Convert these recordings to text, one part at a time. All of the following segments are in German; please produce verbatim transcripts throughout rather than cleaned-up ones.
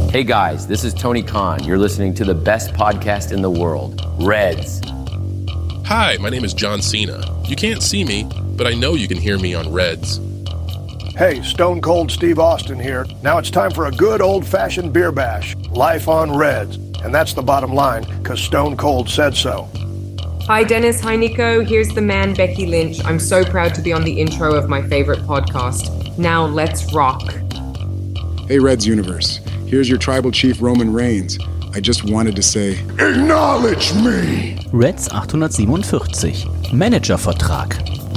Hey guys, this is Tony Khan. You're listening to the best podcast in the world, Reds. Hi, my name is John Cena. You can't see me, but I know you can hear me on Reds. Hey, Stone Cold Steve Austin here. Now it's time for a good old-fashioned beer bash. Life on Reds. And that's the bottom line, because Stone Cold said so. Hi Dennis, hi Nico. Here's the man, Becky Lynch. I'm so proud to be on the intro of my favorite podcast. Now let's rock. Hey Reds Universe. Here's your tribal chief Roman Reigns. I just wanted to say, acknowledge me! Reds achthundertsiebenundvierzig. Managervertrag.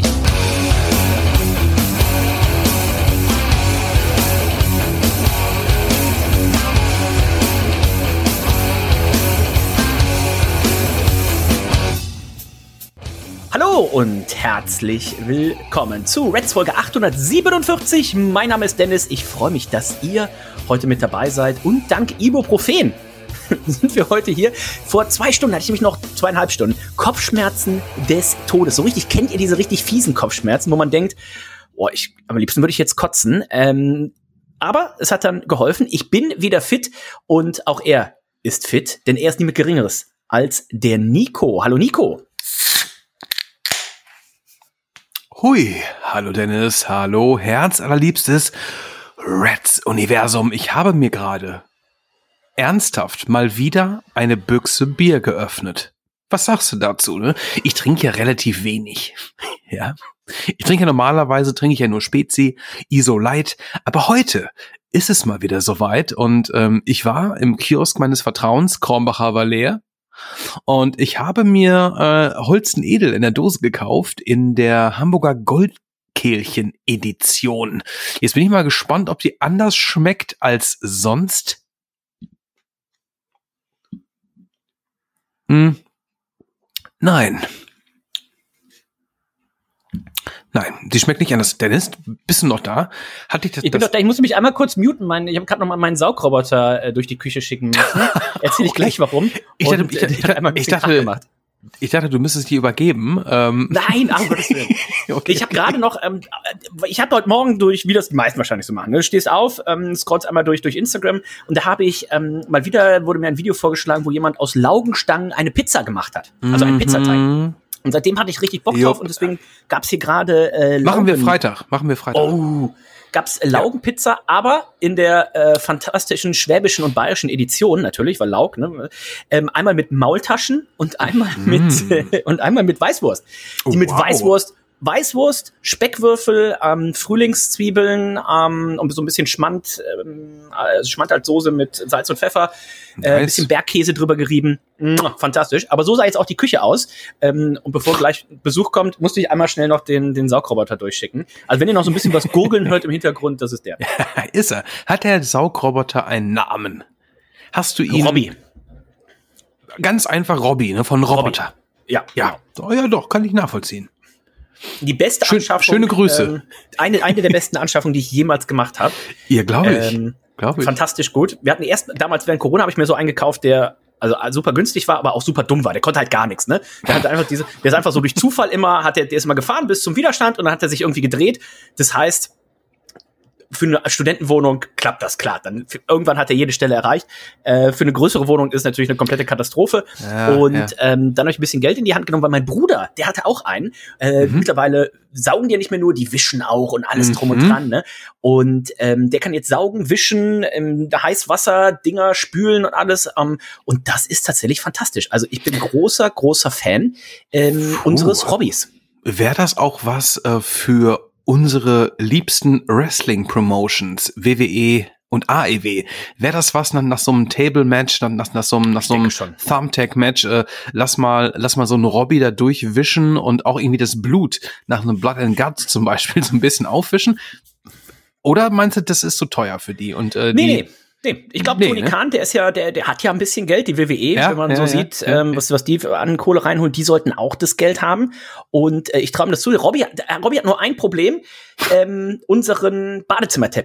Hallo und herzlich willkommen zu Reds Folge achthundertsiebenundvierzig. Mein Name ist Dennis. Ich freue mich, dass ihr heute mit dabei seid. Und dank Ibuprofen sind wir heute hier. Vor zwei Stunden hatte ich nämlich noch zweieinhalb Stunden Kopfschmerzen des Todes. So richtig, kennt ihr diese richtig fiesen Kopfschmerzen, wo man denkt, oh, ich, am liebsten würde ich jetzt kotzen. Ähm, aber es hat dann geholfen. Ich bin wieder fit und auch er ist fit, denn er ist niemand Geringeres als der Nico. Hallo Nico. Hui, hallo Dennis, hallo herzallerliebstes Reds-Universum. Ich habe mir gerade ernsthaft mal wieder eine Büchse Bier geöffnet. Was sagst du dazu, ne? Ich trinke ja relativ wenig, ja. Ich trinke normalerweise, trinke ich ja nur Spezi, Iso Light, aber heute ist es mal wieder soweit und ähm, ich war im Kiosk meines Vertrauens, Kronbacher Valais, und ich habe mir äh, Holsten Edel in der Dose gekauft in der Hamburger Goldkehlchen-Edition. Jetzt bin ich mal gespannt, ob die anders schmeckt als sonst. Hm. Nein. Nein, die schmeckt nicht anders. Dennis, bist du noch da? Hatte ich das, ich bin das doch da. Ich musste mich einmal kurz muten. Mein, ich habe gerade noch mal meinen Saugroboter äh, durch die Küche schicken müssen. Erzähl ich gleich, warum. Ich dachte, Und, ich, äh, ich, hat einmal ein ich, bisschen Krach dachte gemacht. ich dachte, du müsstest die übergeben. Ähm. Nein, aber Gottes Willen. Okay. Ich habe gerade noch, ähm, ich habe heute Morgen durch, wie das die meisten wahrscheinlich so machen, ne? Du stehst auf, ähm, scrollst einmal durch durch Instagram und da habe ich ähm, mal wieder, wurde mir ein Video vorgeschlagen, wo jemand aus Laugenstangen eine Pizza gemacht hat. Also einen Mhm. Pizzateig. Und seitdem hatte ich richtig Bock Jo. drauf und deswegen gab's hier gerade äh, Machen wir Laugen- Freitag. Machen wir Freitag. Oh, gab's Laugenpizza, aber in der äh, fantastischen schwäbischen und bayerischen Edition natürlich, weil Laug, ne? Ähm, einmal mit Maultaschen und einmal Mm. mit äh, und einmal mit Weißwurst. Die Oh, mit wow. Weißwurst, Weißwurst, Speckwürfel, ähm, Frühlingszwiebeln ähm, und so ein bisschen Schmand, ähm, also Schmand als Soße mit Salz und Pfeffer, äh, ein Nice. bisschen Bergkäse drüber gerieben. Mua, fantastisch. Aber so sah jetzt auch die Küche aus. Ähm, und bevor gleich Besuch kommt, musste ich einmal schnell noch den, den Saugroboter durchschicken. Also wenn ihr noch so ein bisschen was gurgeln hört im Hintergrund, das ist der. Ist er. Hat der Saugroboter einen Namen? Hast du ihn? Robby. Ganz einfach Robby, ne? Von Roboter. Ja, Ja. Oh, ja, doch, kann ich nachvollziehen. Die beste Schön- Anschaffung. schöne Grüße. Ähm, eine, eine der besten Anschaffungen, die ich jemals gemacht habe. Ihr glaube ich. Ähm, glaube ich. Fantastisch gut. Wir hatten erst, damals während Corona habe ich mir so einen gekauft, der also super günstig war, aber auch super dumm war. Der konnte halt gar nichts, ne? Der hat einfach diese, der ist einfach so durch Zufall immer, hat der, der ist immer gefahren bis zum Widerstand und dann hat er sich irgendwie gedreht. Das heißt, für eine Studentenwohnung klappt das klar. Dann für, irgendwann hat er jede Stelle erreicht. Äh, für eine größere Wohnung ist natürlich eine komplette Katastrophe. Ja, und ja. ähm, dann habe ich ein bisschen Geld in die Hand genommen, weil mein Bruder, der hatte auch einen. Äh, Mhm. Mittlerweile saugen die ja nicht mehr nur, die wischen auch und alles drum und Mhm. dran. Ne? Und ähm, der kann jetzt saugen, wischen, ähm, Heißwasser, Dinger spülen und alles. Ähm, und das ist tatsächlich fantastisch. Also ich bin großer, großer Fan ähm, unseres Hobbys. Wäre das auch was äh, für unsere liebsten Wrestling-Promotions, W W E und A E W? Wäre das was nach, nach so einem Table-Match, nach, nach, nach so einem, nach so einem denke schon. Thumbtack-Match, äh, lass mal, lass mal so einen Robby da durchwischen und auch irgendwie das Blut nach einem Blood and Guts zum Beispiel so ein bisschen aufwischen? Oder meinst du, das ist zu teuer für die? Und äh, Nee, die, nee. Nee, ich glaube, Nee, Tony ne? Khan, der ist ja, der, der hat ja ein bisschen Geld, die W W E, Ja, wenn man ja, so ja, sieht, ja, ähm, ja. was, was die an Kohle reinholen, die sollten auch das Geld haben. Und äh, ich traue mir das zu. Robby, hat- äh, Robby hat nur ein Problem, ähm, unseren Badezimmerteppich.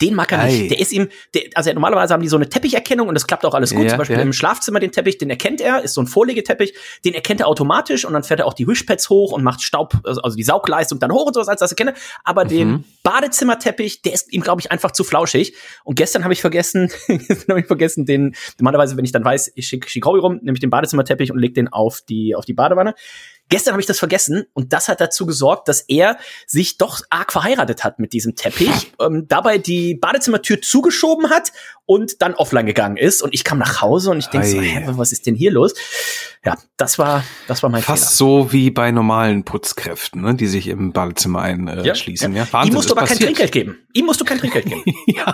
Den mag er Ei. nicht. Der ist ihm, der, also normalerweise haben die so eine Teppicherkennung und das klappt auch alles gut. Ja, Zum Beispiel ja. im Schlafzimmer den Teppich, den erkennt er, ist so ein Vorlegeteppich, den erkennt er automatisch und dann fährt er auch die Wishpads hoch und macht Staub, also die Saugleistung dann hoch und sowas, als das erkenne. Aber mhm. den Badezimmerteppich, der ist ihm, glaube ich, einfach zu flauschig. Und gestern habe ich vergessen, gestern habe ich vergessen, den, normalerweise, wenn ich dann weiß, ich schicke schick Hobby rum, nehme ich den Badezimmerteppich und leg den auf die, auf die Badewanne. Gestern habe ich das vergessen und das hat dazu gesorgt, dass er sich doch arg verheiratet hat mit diesem Teppich, ähm, dabei die Badezimmertür zugeschoben hat und dann offline gegangen ist und ich kam nach Hause und ich denke so, hä, was ist denn hier los? Ja, das war das war mein Fast Fehler. so wie bei normalen Putzkräften, ne, die sich im Badezimmer einschließen. Äh, ja. Ja, Wahnsinn, Ihm musst du aber passiert. kein Trinkgeld geben. Ihm musst du kein Trinkgeld geben. ja.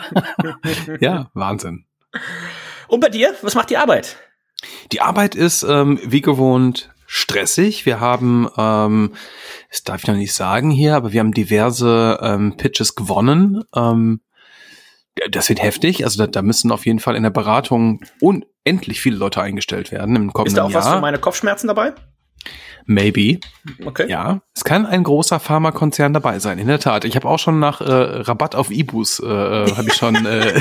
ja, Wahnsinn. Und bei dir, was macht die Arbeit? Die Arbeit ist ähm, wie gewohnt stressig. Wir haben, ähm, das darf ich noch nicht sagen hier, aber wir haben diverse ähm, Pitches gewonnen. Ähm, das wird heftig. Also da, da müssen auf jeden Fall in der Beratung unendlich viele Leute eingestellt werden im kommenden Ist da auch Jahr. was für meine Kopfschmerzen dabei? Maybe. Okay. Ja, es kann ein großer Pharmakonzern dabei sein, in der Tat. Ich habe auch schon nach äh, Rabatt auf E-Bus, äh, habe ich schon, äh,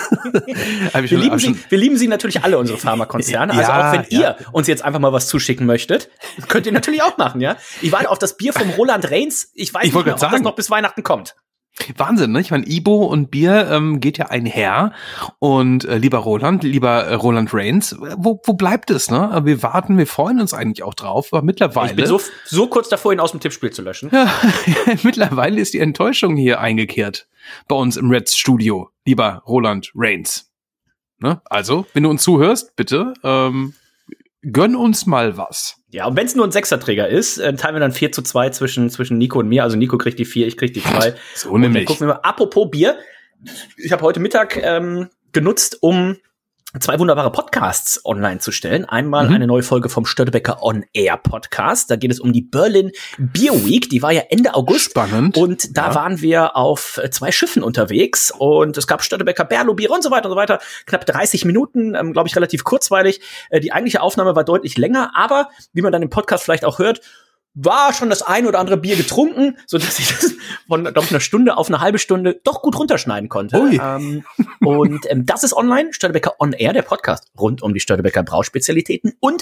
hab ich wir, schon, lieben hab sie, schon wir lieben sie natürlich alle, unsere Pharmakonzerne. Also Ja, auch wenn ja. ihr uns jetzt einfach mal was zuschicken möchtet, könnt ihr natürlich auch machen, ja. Ich warte auf das Bier vom Roland Reins. Ich weiß Ich nicht wollte mehr, ob grad das sagen. noch bis Weihnachten kommt. Wahnsinn, ne? Ich meine, Ibo und Bier ähm, geht ja einher. Und äh, lieber Roland, lieber äh, Roland Reins, wo, wo bleibt es, ne? Wir warten, wir freuen uns eigentlich auch drauf, aber mittlerweile... Ich bin so, so kurz davor, ihn aus dem Tippspiel zu löschen. Ja, mittlerweile ist die Enttäuschung hier eingekehrt bei uns im Reds Studio, lieber Roland Reins. Ne? Also, wenn du uns zuhörst, bitte ähm, gönn uns mal was. Ja, und wenn es nur ein Sechserträger ist, äh, teilen wir dann vier zu zwei zwischen, zwischen Nico und mir. Also Nico kriegt die vier, ich krieg die zwei. So und dann nämlich. gucken wir mal. Apropos Bier. Ich habe heute Mittag ähm, genutzt, um zwei wunderbare Podcasts online zu stellen. Einmal Mhm. eine neue Folge vom Störtebeker On Air Podcast. Da geht es um die Berlin Beer Week. Die war ja Ende August. Spannend. Und da Ja. waren wir auf äh, zwei Schiffen unterwegs und es gab Störtebeker Berlo Bier und so weiter und so weiter. Knapp dreißig Minuten, ähm, glaube ich, relativ kurzweilig. Äh, die eigentliche Aufnahme war deutlich länger, aber wie man dann im Podcast vielleicht auch hört, war schon das ein oder andere Bier getrunken, so dass ich das von, glaube ich, einer Stunde auf eine halbe Stunde doch gut runterschneiden konnte. Ui. Ähm, und ähm, das ist online, Störtebeker On Air, der Podcast rund um die Störtebeker Brauspezialitäten und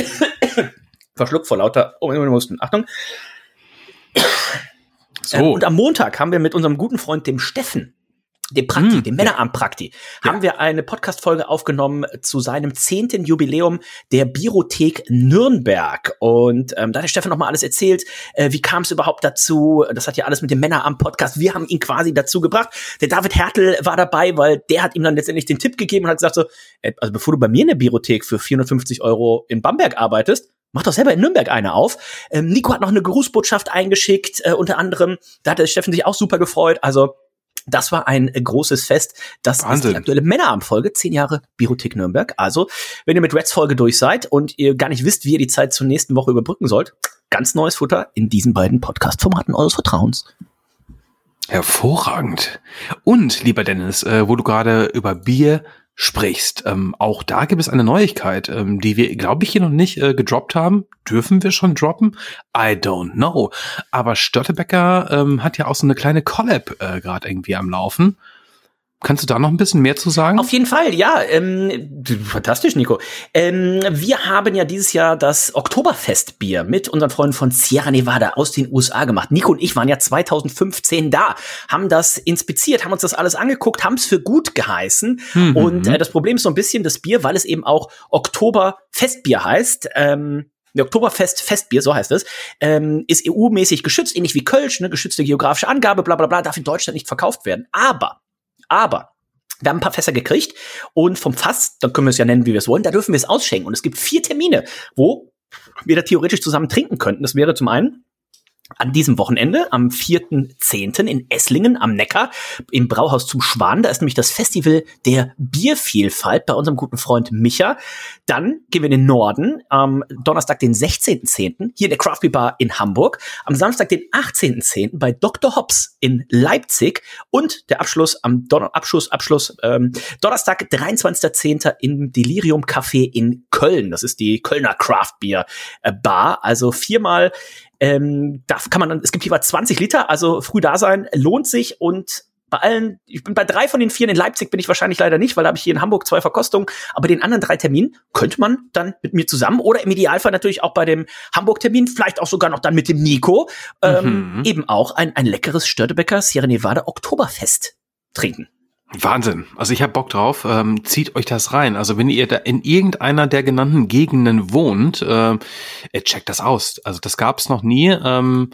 verschluckt vor lauter, oh, wir mussten, Achtung. So. Ähm, und am Montag haben wir mit unserem guten Freund, dem Steffen, dem Prakti, Hm, dem Männeramt-Prakti, haben wir eine Podcast-Folge aufgenommen zu seinem zehnten Jubiläum der Biothek Nürnberg. Und ähm, da hat der Steffen nochmal alles erzählt, äh, wie kam es überhaupt dazu? Das hat ja alles mit dem Männeramt-Podcast, wir haben ihn quasi dazu gebracht. Der David Hertel war dabei, weil der hat ihm dann letztendlich den Tipp gegeben und hat gesagt so, äh, also bevor du bei mir in der Biothek für vierhundertfünfzig Euro in Bamberg arbeitest, mach doch selber in Nürnberg eine auf. Ähm, Nico hat noch eine Grußbotschaft eingeschickt, äh, unter anderem. Da hat der Steffen sich auch super gefreut. Also das war ein äh, großes Fest. Das Wahnsinn. ist die aktuelle Männeramt-Folge, zehn Jahre Biothek Nürnberg. Also, wenn ihr mit Reds-Folge durch seid und ihr gar nicht wisst, wie ihr die Zeit zur nächsten Woche überbrücken sollt, ganz neues Futter in diesen beiden Podcast-Formaten eures Vertrauens. Hervorragend. Und, lieber Dennis, äh, wo du gerade über Bier sprichst, ähm, auch da gibt es eine Neuigkeit, ähm, die wir, glaube ich, hier noch nicht äh, gedroppt haben. Dürfen wir schon droppen? I don't know. Aber Störtebeker ähm, hat ja auch so eine kleine Collab äh, gerade irgendwie am Laufen. Kannst du da noch ein bisschen mehr zu sagen? Auf jeden Fall, ja. Ähm, fantastisch, Nico. Ähm, wir haben ja dieses Jahr das Oktoberfestbier mit unseren Freunden von Sierra Nevada aus den U S A gemacht. Nico und ich waren ja zweitausendfünfzehn da, haben das inspiziert, haben uns das alles angeguckt, haben es für gut geheißen. Mhm. Und äh, das Problem ist so ein bisschen das Bier, weil es eben auch Oktoberfestbier heißt. Ähm, Der Oktoberfest Festbier, so heißt es, ähm, ist E U-mäßig geschützt, ähnlich wie Kölsch, ne, geschützte geografische Angabe, bla bla bla, darf in Deutschland nicht verkauft werden. Aber Aber wir haben ein paar Fässer gekriegt und vom Fass, dann können wir es ja nennen, wie wir es wollen, da dürfen wir es ausschenken. Und es gibt vier Termine, wo wir da theoretisch zusammen trinken könnten. Das wäre zum einen an diesem Wochenende, am vierten zehnten in Esslingen am Neckar, im Brauhaus zum Schwan. Da ist nämlich das Festival der Biervielfalt bei unserem guten Freund Micha. Dann gehen wir in den Norden, am Donnerstag, den sechzehnten zehnten hier in der Craft Beer Bar in Hamburg. Am Samstag, den achtzehnten zehnten bei Doktor Hops in Leipzig. Und der Abschluss am Don- Abschluss, Abschluss, ähm, Donnerstag, dreiundzwanzigsten zehnten im Delirium Café in Köln. Das ist die Kölner Craft Beer Bar. Also viermal Ähm, da kann man dann, es gibt jeweils zwanzig Liter, also früh da sein, lohnt sich und bei allen, ich bin bei drei von den vier, in Leipzig bin ich wahrscheinlich leider nicht, weil da habe ich hier in Hamburg zwei Verkostungen, aber den anderen drei Terminen könnte man dann mit mir zusammen oder im Idealfall natürlich auch bei dem Hamburg-Termin, vielleicht auch sogar noch dann mit dem Nico, ähm, mhm. eben auch ein, ein leckeres Störtebeker Sierra Nevada Oktoberfest trinken. Wahnsinn. Also ich habe Bock drauf. Ähm, zieht euch das rein. Also wenn ihr da in irgendeiner der genannten Gegenden wohnt, äh, checkt das aus. Also das gab es noch nie. Ähm,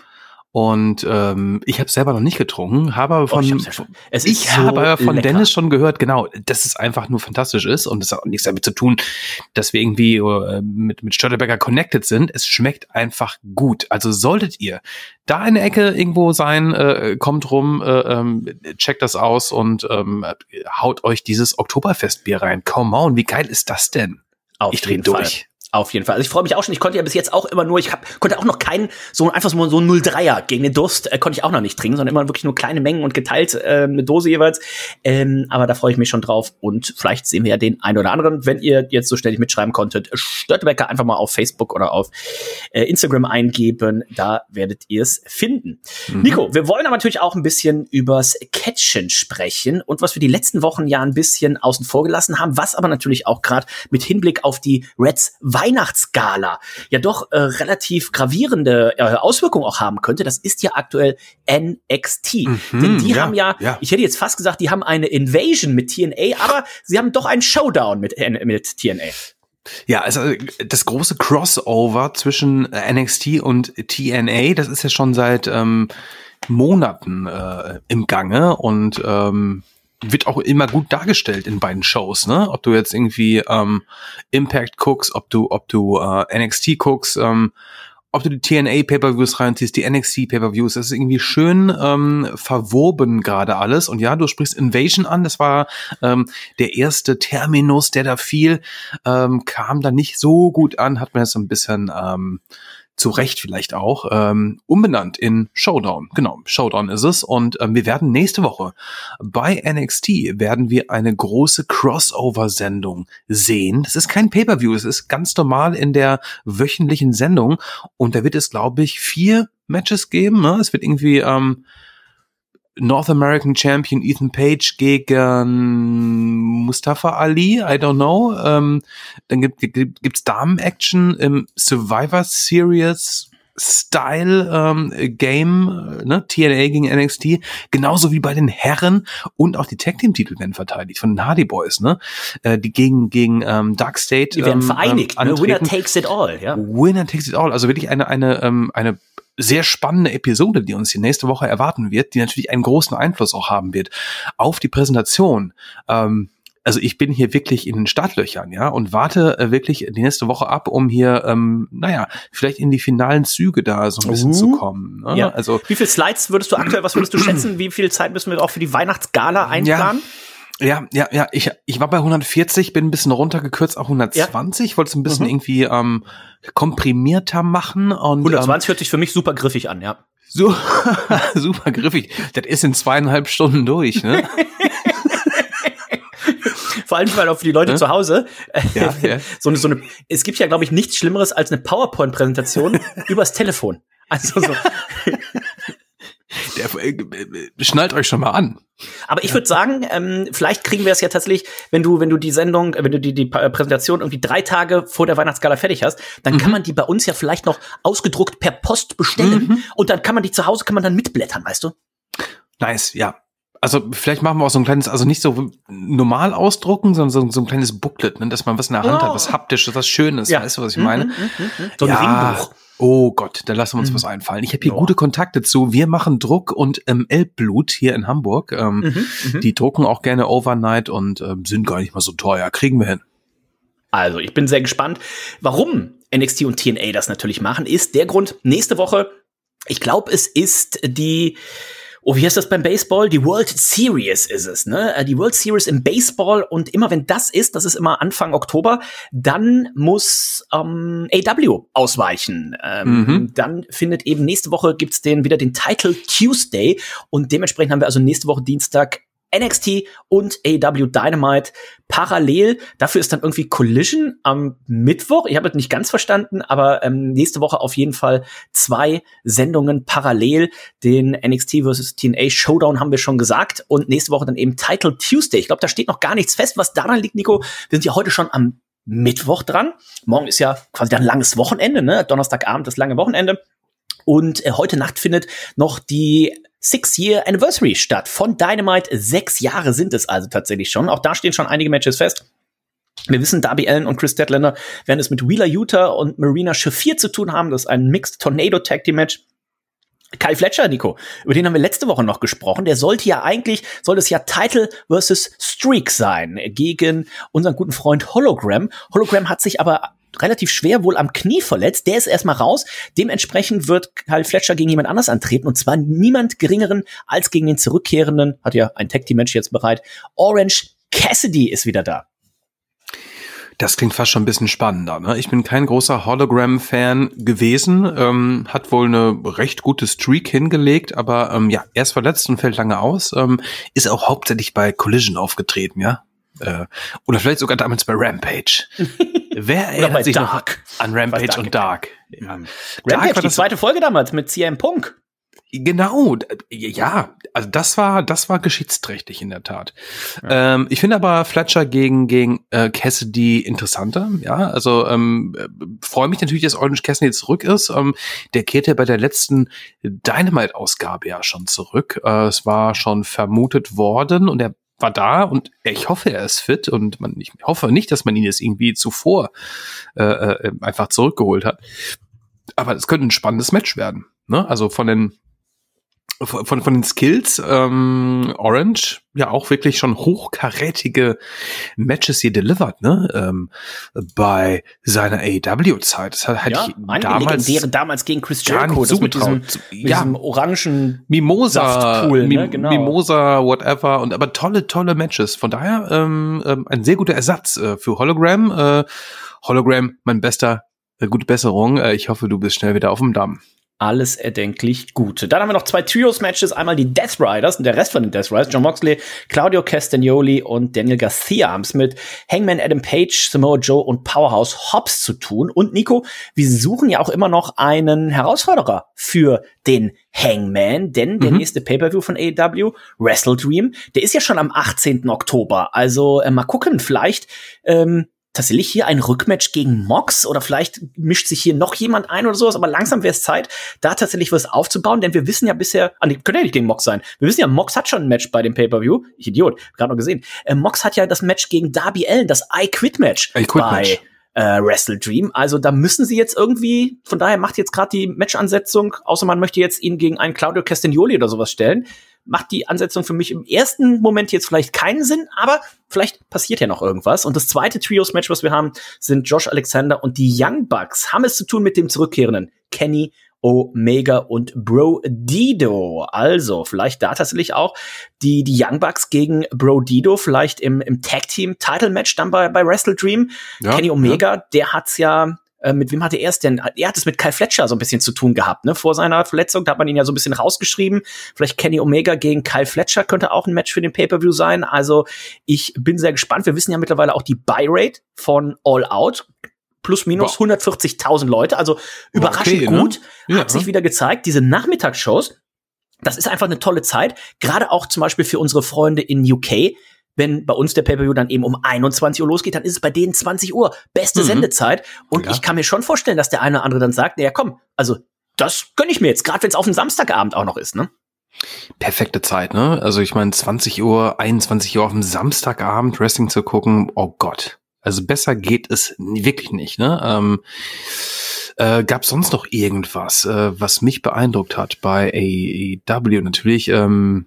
Und ähm, ich habe selber noch nicht getrunken, habe aber von, oh, ich, ja schon, es ich so habe aber von lecker. Dennis schon gehört, genau, dass es einfach nur fantastisch ist und es hat auch nichts damit zu tun, dass wir irgendwie äh, mit mit Störtebeker connected sind. Es schmeckt einfach gut. Also solltet ihr da eine Ecke irgendwo sein, äh, kommt rum, äh, ähm, checkt das aus und ähm, haut euch dieses Oktoberfestbier rein. Come on, wie geil ist das denn? Auf ich drehe durch. Auf jeden Fall. Also ich freue mich auch schon. Ich konnte ja bis jetzt auch immer nur, ich hab, konnte auch noch keinen, so einfach so, so ein null Komma dreier gegen den Durst, äh, konnte ich auch noch nicht trinken, sondern immer wirklich nur kleine Mengen und geteilt, äh, eine Dose jeweils. Ähm, aber da freue ich mich schon drauf und vielleicht sehen wir ja den einen oder anderen, wenn ihr jetzt so ständig mitschreiben konntet. Störtebeker einfach mal auf Facebook oder auf äh, Instagram eingeben, da werdet ihr es finden. Mhm. Nico, wir wollen aber natürlich auch ein bisschen übers Catchen sprechen und was wir die letzten Wochen ja ein bisschen außen vor gelassen haben, was aber natürlich auch gerade mit Hinblick auf die Reds Weihnachtsgala ja doch äh, relativ gravierende äh, Auswirkungen auch haben könnte. Das ist ja aktuell N X T. Mhm, Denn die ja, haben ja, ja, ich hätte jetzt fast gesagt, die haben eine Invasion mit T N A, aber sie haben doch einen Showdown mit, äh, mit T N A. Ja, also das große Crossover zwischen N X T und T N A, das ist ja schon seit ähm, Monaten äh, im Gange und ähm, wird auch immer gut dargestellt in beiden Shows, ne? Ob du jetzt irgendwie ähm, Impact guckst, ob du ob du äh, N X T guckst, ähm, ob du die T N A Pay-per-Views reinziehst, die N X T Pay-per-Views, das ist irgendwie schön ähm, verwoben gerade alles. Und ja, du sprichst Invasion an, das war ähm, der erste Terminus, der da fiel, ähm, kam da nicht so gut an, hat man jetzt so ein bisschen ähm, zu Recht vielleicht auch, ähm, umbenannt in Showdown. Genau, Showdown ist es. Und ähm, wir werden nächste Woche bei N X T werden wir eine große Crossover-Sendung sehen. Das ist kein Pay-per-View, es ist ganz normal in der wöchentlichen Sendung. Und da wird es, glaube ich, vier Matches geben. Ne? Es wird irgendwie ähm, North American Champion Ethan Page gegen Mustafa Ali, I don't know. Ähm, dann gibt, gibt, gibt's Damen-Action im Survivor Series Style ähm, Game, ne? T N A gegen N X T, genauso wie bei den Herren und auch die Tag-Team-Titel werden verteidigt von den Hardy Boys, ne? Äh, die gegen gegen ähm, Dark State. Die werden ähm, vereinigt, ähm, ne? Winner takes it all, ja. Winner takes it all, also wirklich eine eine ähm, eine sehr spannende Episode, die uns die nächste Woche erwarten wird, die natürlich einen großen Einfluss auch haben wird auf die Präsentation. Ähm, also ich bin hier wirklich in den Startlöchern, ja, und warte äh, wirklich die nächste Woche ab, um hier, ähm, naja, vielleicht in die finalen Züge da so ein bisschen uh, zu kommen. Ne? Ja. Also wie viele Slides würdest du aktuell, was würdest du schätzen, wie viel Zeit müssen wir auch für die Weihnachtsgala einplanen? Ja. Ja, ja, ja, ich ich war bei hundertvierzig, bin ein bisschen runtergekürzt auf hundertzwanzig, ja. Wollte es ein bisschen mhm. irgendwie ähm, komprimierter machen. Und hundertzwanzig ähm, hört sich für mich super griffig an, ja. So, super griffig. Das ist in zweieinhalb Stunden durch, ne? Vor allem, weil auch für die Leute ja? zu Hause, ja, ja. so eine, so eine, es gibt ja, glaube ich, nichts Schlimmeres als eine PowerPoint-Präsentation übers Telefon. Also so. Der, äh, schnallt euch schon mal an. Aber ich würde sagen, ähm, vielleicht kriegen wir es ja tatsächlich, wenn du, wenn du die Sendung, wenn du die, die Präsentation irgendwie drei Tage vor der Weihnachtsgala fertig hast, dann mhm. kann man die bei uns ja vielleicht noch ausgedruckt per Post bestellen mhm. und dann kann man die zu Hause, kann man dann mitblättern, weißt du? Nice, ja. Also vielleicht machen wir auch so ein kleines, also nicht so normal ausdrucken, sondern so, so ein kleines Booklet, ne, dass man was in der Hand oh. hat, was haptisches, was Schönes, ja. Weißt du, was ich meine? Mhm, mhm, mhm. So ein ja. Ringbuch. Oh Gott, da lassen wir uns mhm. was einfallen. Ich habe hier oh. gute Kontakte zu. Wir machen Druck und ähm, Elbblut hier in Hamburg. Ähm, mhm, mhm. Die drucken auch gerne Overnight und ähm, sind gar nicht mal so teuer. Kriegen wir hin. Also, ich bin sehr gespannt. Warum N X T und T N A das natürlich machen, ist der Grund, nächste Woche, ich glaube, es ist die Oh, wie heißt das beim Baseball? Die World Series ist es, ne? Die World Series im Baseball und immer wenn das ist, das ist immer Anfang Oktober, dann muss ähm, A E W ausweichen. Ähm, mhm. Dann findet eben nächste Woche gibt's den wieder den Title Tuesday und dementsprechend haben wir also nächste Woche Dienstag N X T und A E W Dynamite parallel. Dafür ist dann irgendwie Collision am Mittwoch. Ich habe es nicht ganz verstanden, aber ähm, nächste Woche auf jeden Fall zwei Sendungen parallel. Den N X T versus T N A Showdown haben wir schon gesagt und nächste Woche dann eben Title Tuesday. Ich glaube, da steht noch gar nichts fest, was daran liegt, Nico. Wir sind ja heute schon am Mittwoch dran. Morgen ist ja quasi ein langes Wochenende, ne? Donnerstagabend das lange Wochenende. Und äh, heute Nacht findet noch die Six-Year Anniversary statt von Dynamite. Sechs Jahre sind es also tatsächlich schon. Auch da stehen schon einige Matches fest. Wir wissen, Darby Allin und Chris Statlander werden es mit Wheeler Yuta und Marina Shafir zu tun haben. Das ist ein Mixed Tornado Tag Team Match. Kyle Fletcher, Nico, über den haben wir letzte Woche noch gesprochen. Der sollte ja eigentlich, soll es ja Title versus Streak sein gegen unseren guten Freund Hologram. Hologram hat sich aber relativ schwer wohl am Knie verletzt. Der ist erstmal raus. Dementsprechend wird Kyle Fletcher gegen jemand anders antreten. Und zwar niemand geringeren als gegen den zurückkehrenden, hat ja ein Tag-Team-Match jetzt bereit, Orange Cassidy ist wieder da. Das klingt fast schon ein bisschen spannender, ne? Ich bin kein großer Hologram-Fan gewesen, ähm, hat wohl eine recht gute Streak hingelegt, aber ähm, ja, er ist verletzt und fällt lange aus, ähm, ist auch hauptsächlich bei Collision aufgetreten, ja? Äh, oder vielleicht sogar damals bei Rampage. Wer erinnert sich Dark. noch an Rampage Dark und Dark? Ja. Rampage, Dark war die zweite Folge damals mit C M Punk. Genau, ja, also das war das war geschichtsträchtig in der Tat. Ja. Ähm, ich finde aber Fletcher gegen gegen äh, Cassidy interessanter, ja, also ähm, freue mich natürlich, dass Orange Cassidy zurück ist. Ähm, der kehrte bei der letzten Dynamite-Ausgabe ja schon zurück. Äh, es war schon vermutet worden und er war da und ich hoffe, er ist fit und man, ich hoffe nicht, dass man ihn jetzt irgendwie zuvor äh, äh, einfach zurückgeholt hat. Aber es könnte ein spannendes Match werden, ne? Also von den Von, von den Skills, ähm, Orange, ja auch wirklich schon hochkarätige Matches hier delivered, ne, ähm, bei seiner A E W-Zeit. Das hatte ja, ich damals, legendäre damals gegen Chris Jericho, das mit diesem, mit ja, diesem orangen Mimosa, Saftpool, Mi- ne? Genau. Mimosa, whatever, und aber tolle, tolle Matches. Von daher ähm, ähm, ein sehr guter Ersatz äh, für Hologram. Äh, Hologram, mein bester, äh, gute Besserung. Äh, ich hoffe, du bist schnell wieder auf dem Damm. Alles erdenklich Gute. Dann haben wir noch zwei Trios-Matches. Einmal die Death Riders und der Rest von den Death Riders. John Moxley, Claudio Castagnoli und Daniel Garcia haben es mit Hangman Adam Page, Samoa Joe und Powerhouse Hobbs zu tun. Und Nico, wir suchen ja auch immer noch einen Herausforderer für den Hangman, denn der mhm. nächste Pay-Per-View von A E W, Wrestle Dream, der ist ja schon am achtzehnten Oktober. Also äh, mal gucken, vielleicht ähm, tatsächlich hier ein Rückmatch gegen Mox oder vielleicht mischt sich hier noch jemand ein oder sowas, aber langsam wäre es Zeit, da tatsächlich was aufzubauen, denn wir wissen ja bisher, ah, nee, könnte ja nicht gegen Mox sein, wir wissen ja, Mox hat schon ein Match bei dem Pay-Per-View, ich Idiot, gerade noch gesehen, äh, Mox hat ja das Match gegen Darby Allin, das I-Quit-Match I Quit bei Match. Äh, Wrestle Dream, also da müssen sie jetzt irgendwie, von daher macht jetzt gerade die Match-Ansetzung, außer man möchte jetzt ihn gegen einen Claudio Castagnoli oder sowas stellen, macht die Ansetzung für mich im ersten Moment jetzt vielleicht keinen Sinn, aber vielleicht passiert ja noch irgendwas. Und das zweite Trios-Match, was wir haben, sind Josh Alexander und die Young Bucks. Haben es zu tun mit dem zurückkehrenden Kenny Omega und Bro Dido. Also vielleicht da tatsächlich auch die die Young Bucks gegen Bro Dido, vielleicht im im Tag-Team-Title-Match dann bei, bei Wrestle Dream. Ja, Kenny Omega, ja. der hat's ja mit wem hatte er es denn? Er hat es mit Kyle Fletcher so ein bisschen zu tun gehabt, ne? Vor seiner Verletzung, da hat man ihn ja so ein bisschen rausgeschrieben. Vielleicht Kenny Omega gegen Kyle Fletcher könnte auch ein Match für den Pay-Per-View sein. Also ich bin sehr gespannt. Wir wissen ja mittlerweile auch die Buy-Rate von All Out. Plus minus hundertvierzigtausend Leute. Also überraschend okay, gut. Ne? Ja, hat sich wieder gezeigt. Diese Nachmittagsshows, das ist einfach eine tolle Zeit. Gerade auch zum Beispiel für unsere Freunde in U K. Wenn bei uns der Pay-Per-View dann eben um einundzwanzig Uhr losgeht, dann ist es bei denen zwanzig Uhr. Beste mhm. Sendezeit. Und ja. ich kann mir schon vorstellen, dass der eine oder andere dann sagt, naja, komm, also das gönn ich mir jetzt, gerade wenn es auf den Samstagabend auch noch ist, ne? Perfekte Zeit, ne? Also ich meine, zwanzig Uhr, einundzwanzig Uhr auf dem Samstagabend Wrestling zu gucken, oh Gott. Also besser geht es wirklich nicht, ne? Ähm, äh, gab sonst noch irgendwas, äh, was mich beeindruckt hat bei A E W? Natürlich, ähm,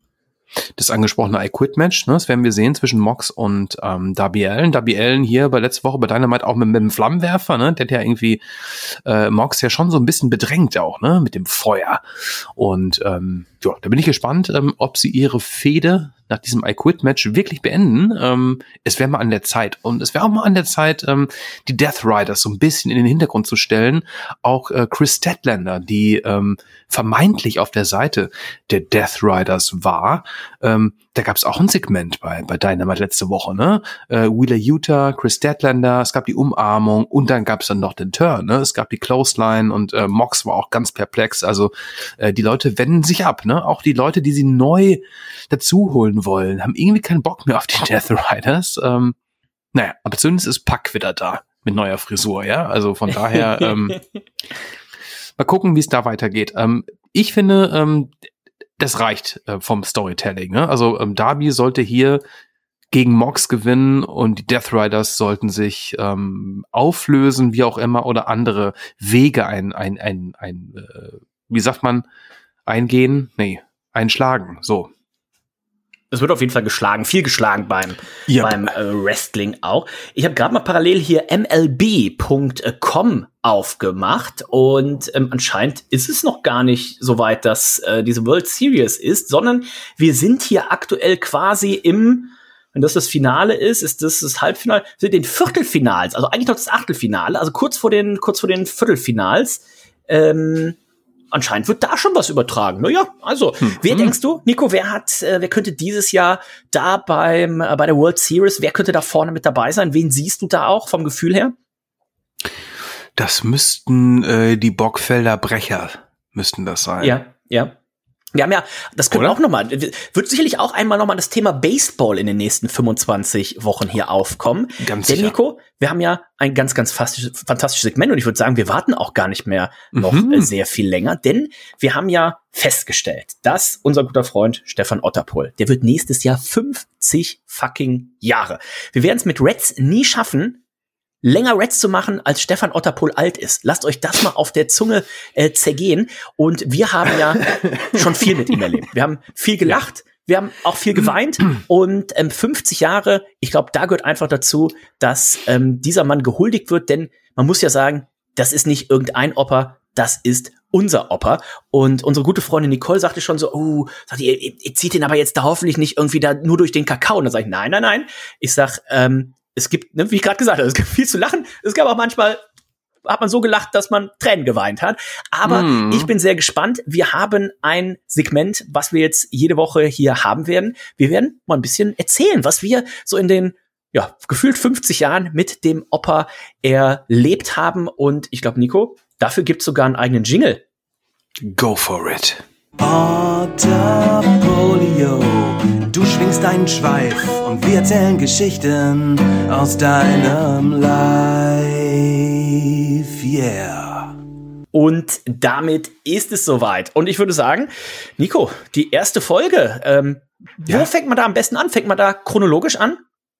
das angesprochene I-Quit-Match, ne, das werden wir sehen zwischen Mox und ähm, Darby Allin. Darby Allin hier bei letzter Woche bei Dynamite auch mit, mit dem Flammenwerfer, ne, der hat ja irgendwie äh, Mox ja schon so ein bisschen bedrängt auch, ne, mit dem Feuer. Und ähm, ja, da bin ich gespannt, ähm, ob sie ihre Fehde nach diesem I-Quit-Match wirklich beenden. Ähm, es wäre mal an der Zeit. Und es wäre auch mal an der Zeit, ähm, die Death Riders so ein bisschen in den Hintergrund zu stellen. Auch äh, Chris Statlander, die ähm, vermeintlich auf der Seite der Death Riders war, ähm, da gab es auch ein Segment bei, bei Dynamite letzte Woche, ne? Äh, Wheeler Yuta, Chris Statlander, es gab die Umarmung und dann gab es dann noch den Turn, ne? Es gab die Clothesline und äh, Mox war auch ganz perplex. Also äh, die Leute wenden sich ab, ne? Auch die Leute, die sie neu dazu holen wollen, haben irgendwie keinen Bock mehr auf die Death Riders. Ähm, naja, aber zumindest ist Pac wieder da mit neuer Frisur, ja? Also von daher ähm, mal gucken, wie es da weitergeht. Ähm, ich finde, ähm, das reicht äh, vom Storytelling. Ne? Also ähm, Darby sollte hier gegen Mox gewinnen und die Death Riders sollten sich ähm, auflösen, wie auch immer, oder andere Wege ein, ein, ein, ein äh, wie sagt man, eingehen? Nee, einschlagen. So. Es wird auf jeden Fall geschlagen, viel geschlagen beim, yep. beim äh, Wrestling auch. Ich habe gerade mal parallel hier M L B Punkt com aufgemacht und ähm, anscheinend ist es noch gar nicht so weit, dass äh, diese World Series ist, sondern wir sind hier aktuell quasi im, wenn das das Finale ist, ist das das Halbfinale, sind den Viertelfinals, also eigentlich noch das Achtelfinale, also kurz vor den, kurz vor den Viertelfinals. Ähm, Anscheinend wird da schon was übertragen. Naja, also, hm. wer hm. denkst du, Nico, wer hat, äh, wer könnte dieses Jahr da beim äh, bei der World Series, wer könnte da vorne mit dabei sein? Wen siehst du da auch vom Gefühl her? Das müssten äh, die Bockfelder Brecher, müssten das sein. Ja, ja. Wir haben ja, das können wir auch nochmal, wird sicherlich auch einmal nochmal das Thema Baseball in den nächsten fünfundzwanzig Wochen hier aufkommen. Ganz Denn sicher. Nico, wir haben ja ein ganz, ganz fantastisches, fantastisches Segment und ich würde sagen, wir warten auch gar nicht mehr noch Mhm. äh, sehr viel länger, denn wir haben ja festgestellt, dass unser guter Freund Stefan Otterpohl, der wird nächstes Jahr fünfzig fucking Jahre. Wir werden es mit Reds nie schaffen, länger Reds zu machen, als Stefan Otterpohl alt ist. Lasst euch das mal auf der Zunge äh, zergehen. Und wir haben ja schon viel mit ihm erlebt. Wir haben viel gelacht, wir haben auch viel geweint. Und ähm, fünfzig Jahre, ich glaube, da gehört einfach dazu, dass ähm, dieser Mann gehuldigt wird. Denn man muss ja sagen, das ist nicht irgendein Opa, das ist unser Opa. Und unsere gute Freundin Nicole sagte schon so, oh, sagt ihr, ihr, ihr zieht den aber jetzt da hoffentlich nicht irgendwie da nur durch den Kakao. Und dann sage ich, nein, nein, nein. Ich sag, ähm, es gibt, ne, wie ich gerade gesagt habe, es gibt viel zu lachen. Es gab auch manchmal, hat man so gelacht, dass man Tränen geweint hat. Aber mm. ich bin sehr gespannt. Wir haben ein Segment, was wir jetzt jede Woche hier haben werden. Wir werden mal ein bisschen erzählen, was wir so in den, ja, gefühlt fünfzig Jahren mit dem Opa erlebt haben. Und ich glaube, Nico, dafür gibt's sogar einen eigenen Jingle. Go for it. Otterpolio, du schwingst deinen Schweif und wir erzählen Geschichten aus deinem Life, yeah. Und damit ist es soweit. Und ich würde sagen, Nico, die erste Folge, ähm, ja. wo fängt man da am besten an? Fängt man da chronologisch an?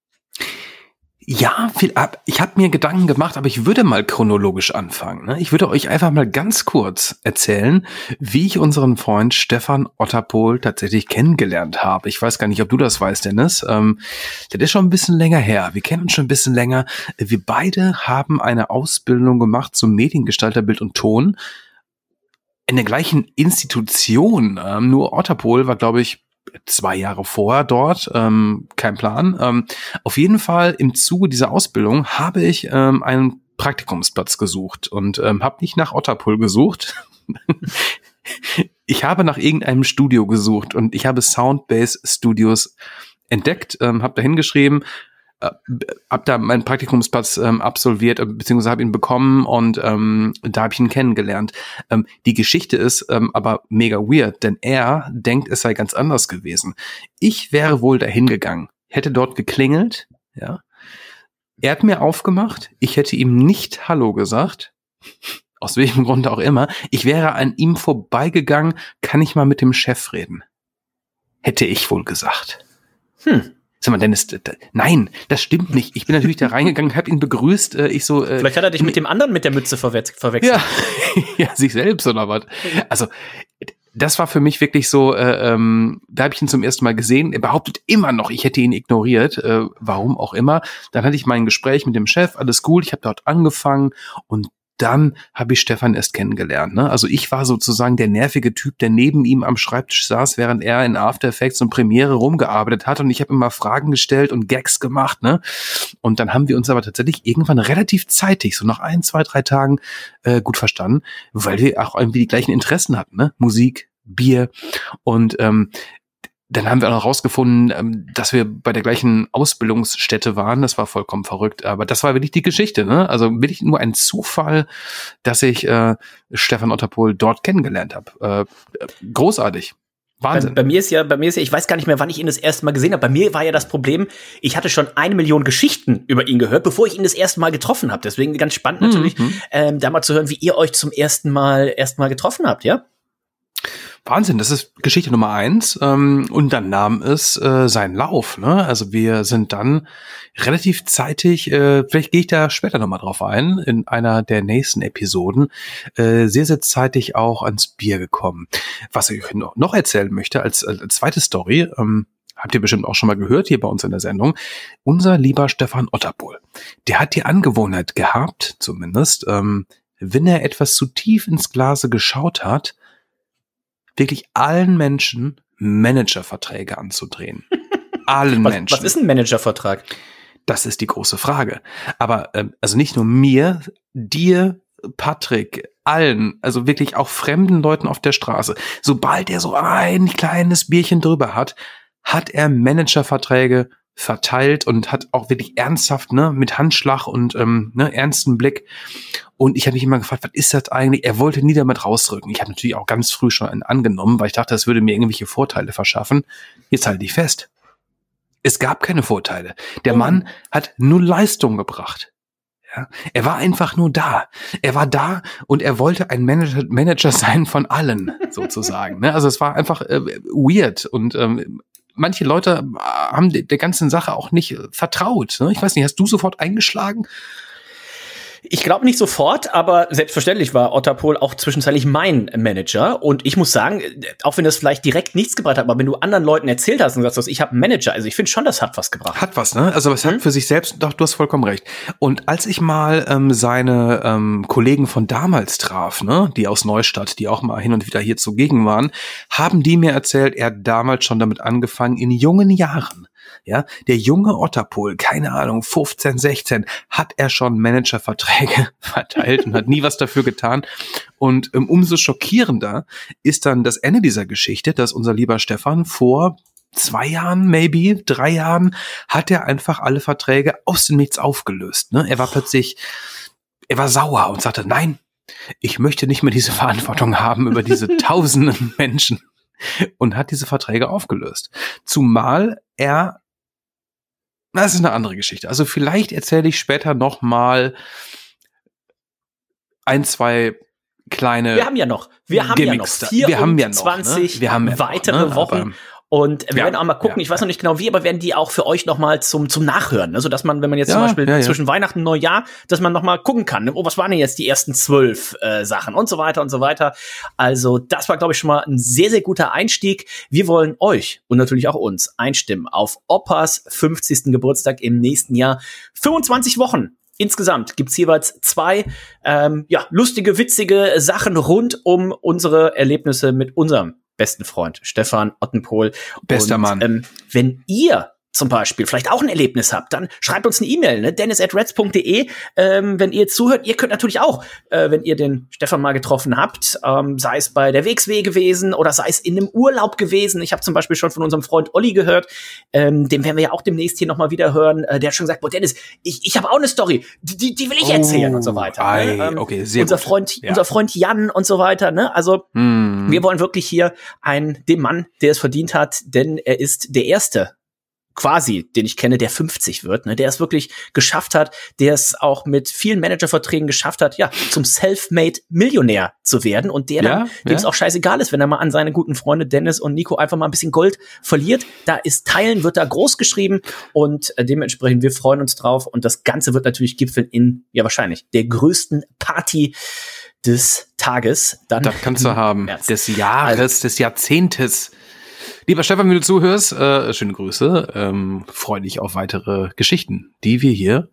Ja, viel ab. Ich habe mir Gedanken gemacht, aber ich würde mal chronologisch anfangen. Ne? Ich würde euch einfach mal ganz kurz erzählen, wie ich unseren Freund Stefan Otterpohl tatsächlich kennengelernt habe. Ich weiß gar nicht, ob du das weißt, Dennis. Ähm, das ist schon ein bisschen länger her. Wir kennen uns schon ein bisschen länger. Wir beide haben eine Ausbildung gemacht zum Mediengestalter Bild und Ton in der gleichen Institution. Ähm, nur Otterpohl war, glaube ich, zwei Jahre vorher dort, ähm, kein Plan. Ähm, auf jeden Fall im Zuge dieser Ausbildung habe ich ähm, einen Praktikumsplatz gesucht und ähm, habe nicht nach Otterpohl gesucht. Ich habe nach irgendeinem Studio gesucht und ich habe Soundbase Studios entdeckt, ähm, habe da hingeschrieben, äh, habe da meinen Praktikumsplatz ähm, absolviert, äh, beziehungsweise habe ihn bekommen und ähm, da habe ich ihn kennengelernt. Ähm, die Geschichte ist ähm, aber mega weird, denn er denkt, es sei ganz anders gewesen. Ich wäre wohl dahin gegangen, hätte dort geklingelt, ja. Er hat mir aufgemacht, ich hätte ihm nicht Hallo gesagt, aus welchem Grund auch immer. Ich wäre an ihm vorbeigegangen, kann ich mal mit dem Chef reden? Hätte ich wohl gesagt. Hm. Sag mal, Dennis, d- d- nein, das stimmt nicht. Ich bin natürlich da reingegangen, habe ihn begrüßt. Äh, ich so. Äh, Vielleicht hat er dich mit dem anderen mit der Mütze verwe- verwechselt. Ja, ja, sich selbst oder was. Also, das war für mich wirklich so, äh, ähm, da habe ich ihn zum ersten Mal gesehen. Er behauptet immer noch, ich hätte ihn ignoriert, äh, warum auch immer. Dann hatte ich mein Gespräch mit dem Chef, alles gut, ich habe dort angefangen und dann habe ich Stefan erst kennengelernt. Ne? Also ich war sozusagen der nervige Typ, der neben ihm am Schreibtisch saß, während er in After Effects und Premiere rumgearbeitet hat und ich habe immer Fragen gestellt und Gags gemacht. Ne? Und dann haben wir uns aber tatsächlich irgendwann relativ zeitig, so nach ein, zwei, drei Tagen äh, gut verstanden, weil wir auch irgendwie die gleichen Interessen hatten. Ne? Musik, Bier und ähm, dann haben wir auch noch rausgefunden, dass wir bei der gleichen Ausbildungsstätte waren. Das war vollkommen verrückt. Aber das war wirklich die Geschichte, ne? Also wirklich nur ein Zufall, dass ich äh, Stefan Otterpohl dort kennengelernt habe. Äh, großartig. Wahnsinn. Bei, bei mir ist ja, bei mir ist ja, ich weiß gar nicht mehr, wann ich ihn das erste Mal gesehen habe. Bei mir war ja das Problem, ich hatte schon eine Million Geschichten über ihn gehört, bevor ich ihn das erste Mal getroffen habe. Deswegen ganz spannend natürlich, mhm. ähm, da mal zu hören, wie ihr euch zum ersten Mal erst mal getroffen habt, ja? Wahnsinn, das ist Geschichte Nummer eins. Ähm, und dann nahm es äh, seinen Lauf. Ne? Also wir sind dann relativ zeitig, äh, vielleicht gehe ich da später nochmal drauf ein, in einer der nächsten Episoden, äh, sehr, sehr zeitig auch ans Bier gekommen. Was ich euch noch, noch erzählen möchte, als, als zweite Story, ähm, habt ihr bestimmt auch schon mal gehört hier bei uns in der Sendung, unser lieber Stefan Otterpohl, der hat die Angewohnheit gehabt, zumindest, ähm, wenn er etwas zu tief ins Glase geschaut hat, wirklich allen Menschen Managerverträge anzudrehen. Allen was, Menschen. Was ist ein Managervertrag? Das ist die große Frage. Aber ähm, also nicht nur mir, dir, Patrick, allen, also wirklich auch fremden Leuten auf der Straße. Sobald er so ein kleines Bierchen drüber hat, hat er Managerverträge verteilt und hat auch wirklich ernsthaft, ne, mit Handschlag und ähm, ne, ernstem Blick. Und ich habe mich immer gefragt, was ist das eigentlich? Er wollte nie damit rausrücken. Ich habe natürlich auch ganz früh schon einen angenommen, weil ich dachte, das würde mir irgendwelche Vorteile verschaffen. Jetzt halte ich fest. Es gab keine Vorteile. Der oh. Mann hat nur Leistung gebracht. Ja, er war einfach nur da. Er war da und er wollte ein Manager, Manager sein von allen, sozusagen. Ne? Also es war einfach äh, weird und ähm, manche Leute haben der ganzen Sache auch nicht vertraut. Ne? Ich weiß nicht, hast du sofort eingeschlagen? Ich glaube nicht sofort, aber selbstverständlich war Otterpohl auch zwischenzeitlich mein Manager. Und ich muss sagen, auch wenn das vielleicht direkt nichts gebracht hat, aber wenn du anderen Leuten erzählt hast und sagst, ich habe einen Manager, also ich finde schon, das hat was gebracht. Hat was, ne? Also es hat mhm. für sich selbst, doch, du hast vollkommen recht. Und als ich mal ähm, seine ähm, Kollegen von damals traf, ne, die aus Neustadt, die auch mal hin und wieder hier zugegen waren, haben die mir erzählt, er hat damals schon damit angefangen, in jungen Jahren. Ja, der junge Otterpohl, keine Ahnung, fünfzehn, sechzehn, hat er schon Managerverträge verteilt und hat nie was dafür getan. Und ähm, umso schockierender ist dann das Ende dieser Geschichte, dass unser lieber Stefan vor zwei Jahren, maybe, drei Jahren, hat er einfach alle Verträge aus dem Nichts aufgelöst. Ne? Er war plötzlich, er war sauer und sagte, nein, ich möchte nicht mehr diese Verantwortung haben über diese tausenden Menschen. Und hat diese Verträge aufgelöst. Zumal er, das ist eine andere Geschichte. Also vielleicht erzähle ich später noch mal ein, zwei kleine. Wir haben ja noch, wir haben Gimmicks ja noch vierundzwanzig wir haben ja noch, ne? wir haben ja weitere noch, ne? Wochen. Aber und wir ja, werden auch mal gucken, ja, ich weiß noch ja. nicht genau wie, aber werden die auch für euch noch mal zum zum Nachhören, also dass man, wenn man jetzt Ja, zum Beispiel ja, ja. zwischen Weihnachten und Neujahr, dass man noch mal gucken kann, ne? Oh, was waren denn jetzt die ersten zwölf äh, Sachen und so weiter und so weiter. Also das war, glaube ich, schon mal ein sehr, sehr guter Einstieg. Wir wollen euch und natürlich auch uns einstimmen auf Opas fünfzigsten Geburtstag im nächsten Jahr. fünfundzwanzig Wochen. Insgesamt gibt's jeweils zwei ähm, ja lustige, witzige Sachen rund um unsere Erlebnisse mit unserem besten Freund Stefan Otterpohl. Bester und, Mann. Ähm, wenn ihr zum Beispiel vielleicht auch ein Erlebnis habt, dann schreibt uns eine E-Mail, ne? dennis at reds punkt de. Ähm, wenn ihr jetzt zuhört, ihr könnt natürlich auch, äh, wenn ihr den Stefan mal getroffen habt, ähm, sei es bei der W X W gewesen oder sei es in einem Urlaub gewesen. Ich habe zum Beispiel schon von unserem Freund Olli gehört, ähm, den werden wir ja auch demnächst hier nochmal wieder hören. Äh, der hat schon gesagt, boah Dennis, ich, ich habe auch eine Story, die, die will ich erzählen Oh, und so weiter. ei, ne? ähm, okay, sehr unser gut. Freund, Ja. unser Freund Jan und so weiter. Ne? Also Hm. wir wollen wirklich hier einen, dem Mann, der es verdient hat, denn er ist der Erste, quasi, den ich kenne, der fünfzig wird, ne, der es wirklich geschafft hat, der es auch mit vielen Managerverträgen geschafft hat, ja, zum Selfmade-Millionär zu werden und der Ja, dann, dem es ja. auch scheißegal ist, wenn er mal an seine guten Freunde Dennis und Nico einfach mal ein bisschen Gold verliert. Da ist Teilen, wird da groß geschrieben und äh, dementsprechend, wir freuen uns drauf und das Ganze wird natürlich gipfeln in, ja wahrscheinlich, der größten Party des Tages. Dann Das kannst du haben. März. Des Jahres, des Jahrzehntes. Lieber Stefan, wenn du zuhörst, äh, schöne Grüße. Ähm, freue dich auf weitere Geschichten, die wir hier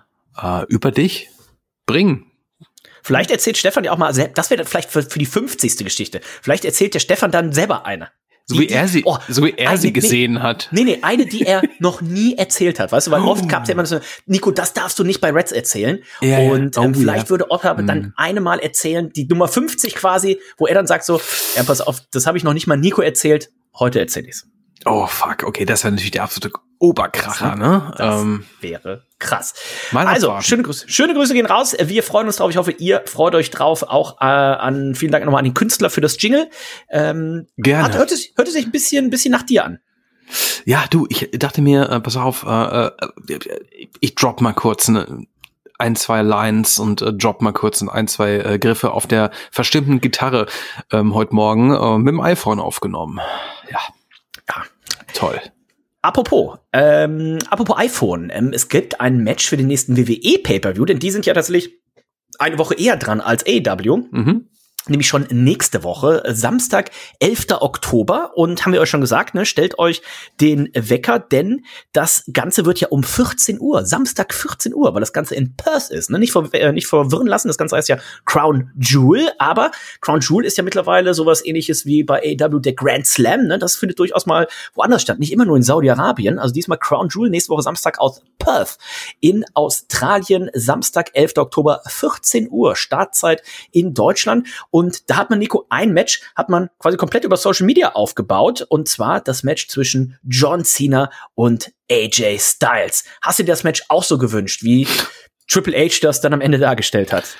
äh, über dich bringen. Vielleicht erzählt Stefan ja auch mal, selbst, das wäre vielleicht für, für die fünfzigste Geschichte. Vielleicht erzählt der Stefan dann selber eine. So Die- wie er sie, oh, so wie er eine- sie gesehen hat. Nee, nee, eine, die er noch nie erzählt hat, weißt du, weil oft gab es ja immer so, Nico, das darfst du nicht bei Reds erzählen. Ja, ja. Und Oh, ähm, vielleicht ja. würde Otter dann eine Mal erzählen, die Nummer fünfzig quasi, wo er dann sagt so, ja, pass auf, das habe ich noch nicht mal Nico erzählt, heute erzähl ich's. Oh, fuck. Okay, das wäre natürlich der absolute Oberkracher, ne? Das ähm, wäre krass. Mal also, abwarten. schöne Grüße. Schöne Grüße gehen raus. Wir freuen uns drauf. Ich hoffe, ihr freut euch drauf. Auch äh, an vielen Dank nochmal an den Künstler für das Jingle. Ähm, Gerne. Hat, hört, es, hört es sich ein bisschen, ein bisschen nach dir an. Ja, du, ich dachte mir, äh, pass auf, äh, äh, ich drop mal kurz eine, ein, zwei Lines und äh, drop mal kurz ein, zwei äh, Griffe auf der verstimmten Gitarre ähm, heute Morgen äh, mit dem iPhone aufgenommen. Ja, Ja. toll. Apropos, ähm, apropos iPhone, ähm, es gibt ein Match für den nächsten W W E Pay-Per-View, denn die sind ja tatsächlich eine Woche eher dran als A E W. Mhm. Nämlich schon nächste Woche, Samstag, elfter Oktober. Und haben wir euch schon gesagt, ne, stellt euch den Wecker, denn das Ganze wird ja um vierzehn Uhr, Samstag vierzehn Uhr, weil das Ganze in Perth ist. Ne? Nicht, ver äh, nicht verwirren lassen, das Ganze heißt ja Crown Jewel, aber Crown Jewel ist ja mittlerweile sowas ähnliches wie bei A E W der Grand Slam. Ne? Das findet durchaus mal woanders statt, nicht immer nur in Saudi-Arabien. Also diesmal Crown Jewel, nächste Woche Samstag aus Perth in Australien, Samstag, elfter Oktober, vierzehn Uhr, Startzeit in Deutschland. Und da hat man, Nico, ein Match hat man quasi komplett über Social Media aufgebaut. Und zwar das Match zwischen John Cena und A J Styles. Hast du dir das Match auch so gewünscht, wie Triple H das dann am Ende dargestellt hat?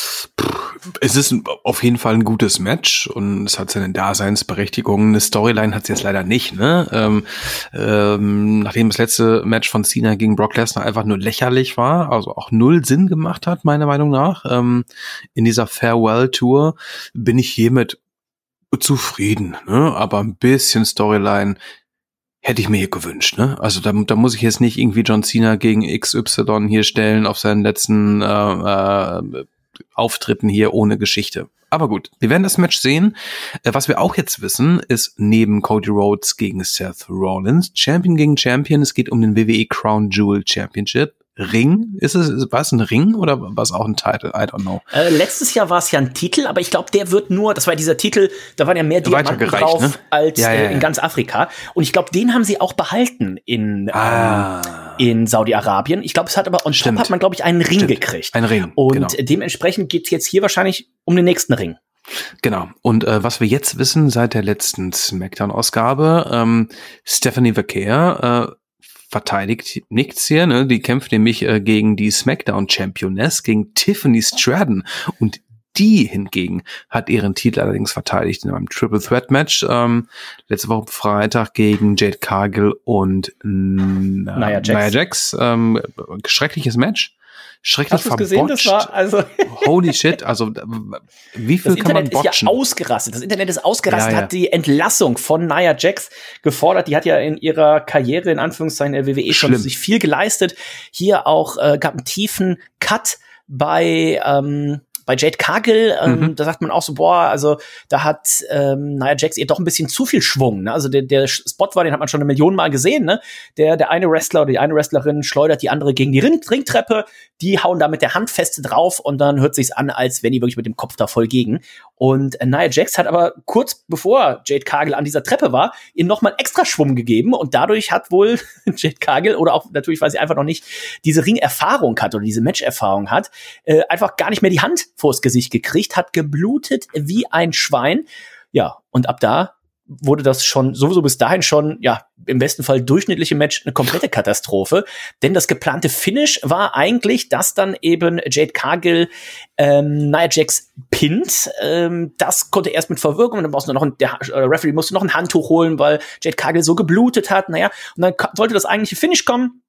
Es ist auf jeden Fall ein gutes Match und es hat seine Daseinsberechtigung. Eine Storyline hat es jetzt leider nicht, ne? Ähm, ähm, nachdem das letzte Match von Cena gegen Brock Lesnar einfach nur lächerlich war, also auch null Sinn gemacht hat, meiner Meinung nach, ähm, in dieser Farewell-Tour, bin ich hiermit zufrieden, ne? Aber ein bisschen Storyline hätte ich mir hier gewünscht, ne? Also da, da muss ich jetzt nicht irgendwie John Cena gegen X Y hier stellen auf seinen letzten äh, äh, Auftritten hier ohne Geschichte. Aber gut, wir werden das Match sehen. Was wir auch jetzt wissen, ist neben Cody Rhodes gegen Seth Rollins, Champion gegen Champion, es geht um den W W E Crown Jewel Championship. Ring? Ist es, war es ein Ring oder war es auch ein Titel? I don't know. Äh, letztes Jahr war es ja ein Titel, aber ich glaube, der wird nur, das war dieser Titel, da waren ja mehr Diamanten drauf, ne? als ja, ja, ja. Äh, in ganz Afrika. Und ich glaube, den haben sie auch behalten in, ah. ähm, in Saudi-Arabien. Ich glaube, es hat aber, on top hat man, glaube ich, einen Ring Stimmt. gekriegt. Ein Ring, Und genau. dementsprechend geht's jetzt hier wahrscheinlich um den nächsten Ring. Genau. Und äh, was wir jetzt wissen seit der letzten SmackDown-Ausgabe, ähm, Stephanie Vaquer, äh, verteidigt nichts hier, ne? Die kämpft nämlich äh, gegen die SmackDown-Championess, gegen Tiffany Stratton. Und die hingegen hat ihren Titel allerdings verteidigt in einem Triple Threat Match ähm, letzte Woche Freitag gegen Jade Cargill und äh, Nia Jax. Nia Jax. Ähm, schreckliches Match. Schrecklich verbotcht. Hast du gesehen? Das war also holy shit, also wie viel das kann man Internet botchen? ist ja ausgerastet. Das Internet ist ausgerastet, ja, ja. hat die Entlassung von Nia Jax gefordert. Die hat ja in ihrer Karriere, in Anführungszeichen, der W W E schon Schlimm. sich viel geleistet. Hier auch äh, gab einen tiefen Cut bei ähm, bei Jade Cargill, ähm, mhm. da sagt man auch so, boah, also da hat ähm, Nia Jax ihr doch ein bisschen zu viel Schwung. Ne? Also der, der Spot war, den hat man schon eine Million Mal gesehen. Ne? Der, der eine Wrestler oder die eine Wrestlerin schleudert die andere gegen die Ring- Ringtreppe, die hauen da mit der Hand feste drauf und dann hört sich's an, als wenn die wirklich mit dem Kopf da voll gegen. Und äh, Nia Jax hat aber kurz bevor Jade Cargill an dieser Treppe war, ihr nochmal extra Schwung gegeben und dadurch hat wohl Jade Cargill oder auch natürlich, weil sie einfach noch nicht diese Ring-Erfahrung hat oder diese Match-Erfahrung hat, äh, einfach gar nicht mehr die Hand vors Gesicht gekriegt, hat geblutet wie ein Schwein. Ja, und ab da wurde das schon, sowieso bis dahin schon, ja, im besten Fall durchschnittliche Match eine komplette Katastrophe. Denn das geplante Finish war eigentlich, dass dann eben Jade Cargill ähm, Nia Jax pinnt. Ähm, das konnte erst mit Verwirkung, dann brauchst du noch ein, der äh, Referee musste noch ein Handtuch holen, weil Jade Cargill so geblutet hat. Naja, und dann sollte das eigentliche Finish kommen.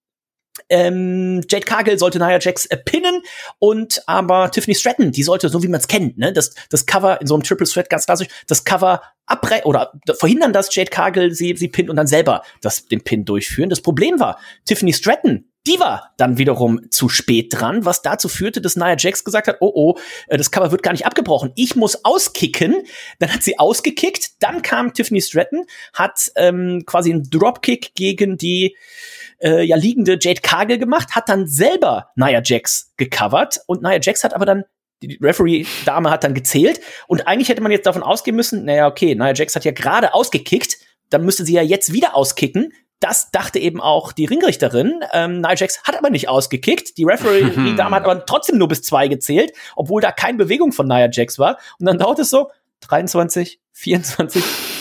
Ähm, Jade Cargill sollte Nia Jax äh, pinnen und aber Tiffany Stratton, die sollte, so wie man es kennt, ne, das, das Cover in so einem Triple Threat ganz klassisch, das Cover abre- oder verhindern, dass Jade Cargill sie, sie pinnt und dann selber das, den Pin durchführen. Das Problem war, Tiffany Stratton, die war dann wiederum zu spät dran, was dazu führte, dass Nia Jax gesagt hat, oh oh, das Cover wird gar nicht abgebrochen, ich muss auskicken. Dann hat sie ausgekickt, dann kam Tiffany Stratton, hat ähm, quasi einen Dropkick gegen die Äh, ja liegende Jade Cargill gemacht, hat dann selber Nia Jax gecovert und Nia Jax hat aber dann, die Referee-Dame hat dann gezählt und eigentlich hätte man jetzt davon ausgehen müssen, naja, okay, Nia Jax hat ja gerade ausgekickt, dann müsste sie ja jetzt wieder auskicken. Das dachte eben auch die Ringrichterin. Ähm, Nia Jax hat aber nicht ausgekickt. Die Referee-Dame hat aber trotzdem nur bis zwei gezählt, obwohl da keine Bewegung von Nia Jax war. Und dann dauert es so dreiundzwanzig, vierundzwanzig,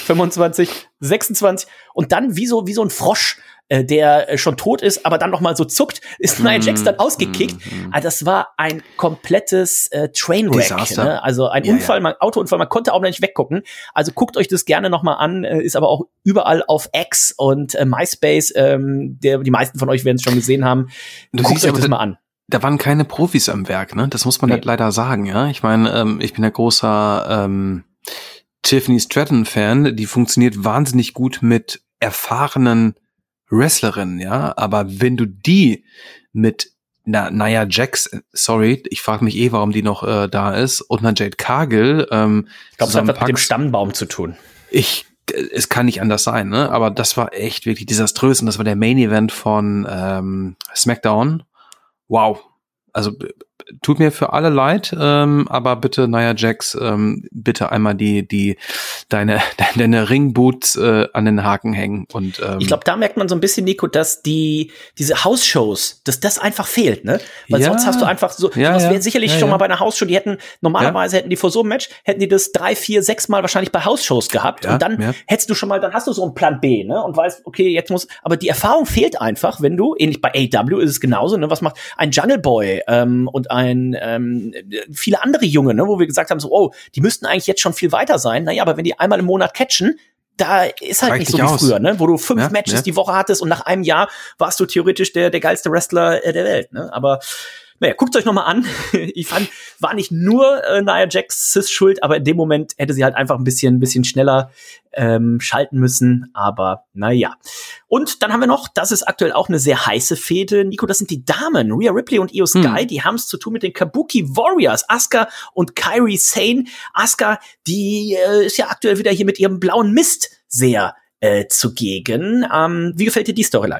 fünfundzwanzig, sechsundzwanzig und dann wie so, wie so ein Frosch, äh, der äh, schon tot ist, aber dann noch mal so zuckt, ist Nia Jax dann ausgekickt. Mm, mm. Also das war ein komplettes äh, Trainwreck. Ne? Also ein ja, Unfall, ja. Man, Autounfall, man konnte auch noch nicht weggucken. Also guckt euch das gerne noch mal an, äh, ist aber auch überall auf X und äh, MySpace. Ähm, der, die meisten von euch werden es schon gesehen haben. Du guckt euch das da, mal an. Da waren keine Profis am Werk, ne? Das muss man nee. halt leider sagen, ja. Ich meine, ähm, ich bin ja großer ähm, Tiffany Stratton-Fan. Die funktioniert wahnsinnig gut mit erfahrenen Wrestlerinnen, ja. Aber wenn du die mit na, Nia Jax, sorry, ich frage mich eh, warum die noch äh, da ist, und einer Jade Cargill ähm, ich glaube, es hat was mit dem Stammbaum zu tun. Ich Es kann nicht anders sein, ne? Aber das war echt wirklich desaströs und das war der Main Event von ähm, SmackDown. Wow. Also tut mir für alle leid, ähm, aber bitte Nia Jax, ähm, bitte einmal die die deine deine Ringboots äh, an den Haken hängen und ähm, ich glaube, da merkt man so ein bisschen, Nico, dass die diese Hausshows, dass das einfach fehlt, ne? Weil ja, sonst hast du einfach so, ja, das wäre ja, sicherlich ja, schon ja. mal bei einer Hausshow, die hätten normalerweise ja. hätten die vor so einem Match hätten die das drei, vier, sechs Mal wahrscheinlich bei Hausshows gehabt ja, und dann ja. hättest du schon mal, dann hast du so einen Plan B, ne? Und weißt, okay, jetzt muss, aber die Erfahrung fehlt einfach, wenn du ähnlich bei A E W ist es genauso, ne? Was macht ein Jungle Boy ähm, und ein ähm, viele andere Junge, ne, wo wir gesagt haben, so, oh, die müssten eigentlich jetzt schon viel weiter sein. Naja, aber wenn die einmal im Monat catchen, da ist halt Reicht nicht so nicht wie aus. früher, ne, wo du fünf ja, Matches ja. die Woche hattest und nach einem Jahr warst du theoretisch der der geilste Wrestler äh, der Welt, ne? Aber naja, guckt euch noch mal an. Ich fand, war nicht nur äh, Nia Jax' Schuld, aber in dem Moment hätte sie halt einfach ein bisschen, ein bisschen schneller ähm, schalten müssen. Aber naja. Und dann haben wir noch, das ist aktuell auch eine sehr heiße Fehde. Nico, das sind die Damen. Rhea Ripley und Io Sky, hm. die haben es zu tun mit den Kabuki Warriors. Asuka und Kairi Sane. Asuka, die äh, ist ja aktuell wieder hier mit ihrem blauen Mist sehr äh, zugegen. Ähm, wie gefällt dir die Storyline?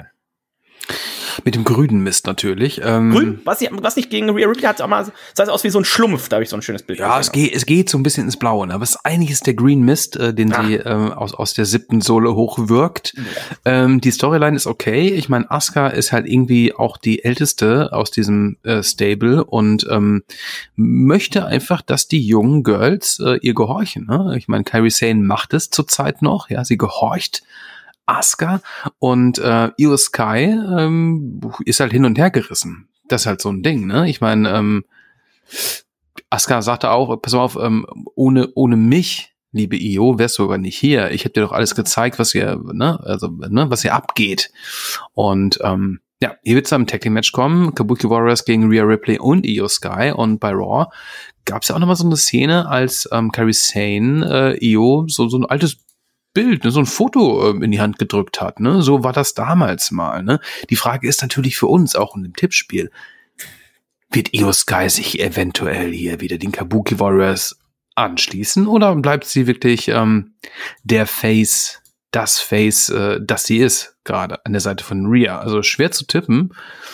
Mit dem grünen Mist natürlich. Ähm, Grün? Was, was nicht gegen Rhea Ripley hat, aber sah es aus wie so ein Schlumpf. Da habe ich so ein schönes Bild. Ja, es geht, es geht so ein bisschen ins Blaue. Ne? Aber es ist einiges der Green Mist, äh, den ah. sie ähm, aus, aus der siebten Sohle hochwirkt. Ja. Ähm, die Storyline ist okay. Ich meine, Asuka ist halt irgendwie auch die älteste aus diesem äh, Stable und ähm, möchte einfach, dass die jungen Girls äh, ihr gehorchen. Ne? Ich meine, Kairi Sane macht es zurzeit noch. Ja, sie gehorcht Asuka und äh, Io Sky ähm, ist halt hin und her gerissen. Das ist halt so ein Ding, ne? Ich meine, ähm, Asuka sagte auch, pass mal auf, ähm, ohne ohne mich, liebe Io, wärst du sogar nicht hier. Ich hätte dir doch alles gezeigt, was hier, ne, also ne, was hier abgeht. Und ähm, ja, hier wird es am Tag Team Match kommen, Kabuki Warriors gegen Rhea Ripley und Io Sky. Und bei Raw gab es ja auch nochmal so eine Szene, als ähm, Kairi Sane äh, Io so so ein altes Bild, ne, so ein Foto ähm, in die Hand gedrückt hat, ne? So war das damals mal, ne? Die Frage ist natürlich für uns auch in dem Tippspiel, wird Io Sky sich eventuell hier wieder den Kabuki Warriors anschließen oder bleibt sie wirklich ähm, der Face, das Face, äh, das sie ist, gerade an der Seite von Rhea? Also schwer zu tippen.